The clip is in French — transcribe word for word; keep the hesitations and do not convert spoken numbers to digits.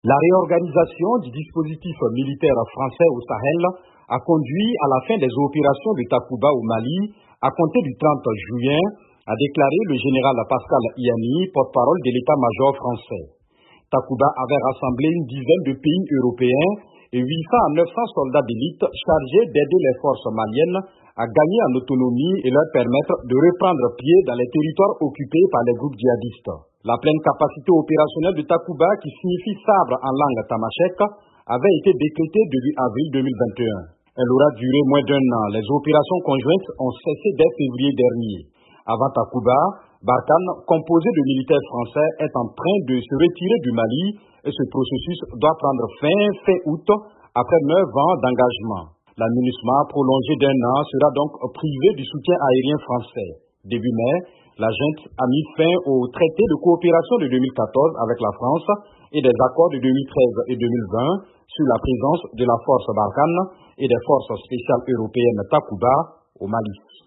La réorganisation du dispositif militaire français au Sahel a conduit à la fin des opérations de Takuba au Mali à compter du trente juin, a déclaré le général Pascal Iani, porte-parole de l'état-major français. Takuba avait rassemblé une dizaine de pays européens et huit cents à neuf cents soldats d'élite chargés d'aider les forces maliennes à gagner en autonomie et leur permettre de reprendre pied dans les territoires occupés par les groupes djihadistes. La pleine capacité opérationnelle de Takuba, qui signifie sabre en langue tamashek, avait été décrétée début avril deux mille vingt et un. Elle aura duré moins d'un an. Les opérations conjointes ont cessé dès février dernier. Avant Takuba, Barkhane, composé de militaires français, est en train de se retirer du Mali et ce processus doit prendre fin fin août après neuf ans d'engagement. La MINUSMA, prolongée d'un an, sera donc privée du soutien aérien français. Début mai, la junte a mis fin au traité de coopération de deux mille quatorze avec la France et des accords de deux mille treize et deux mille vingt sur la présence de la force Barkhane et des forces spéciales européennes Takuba au Mali.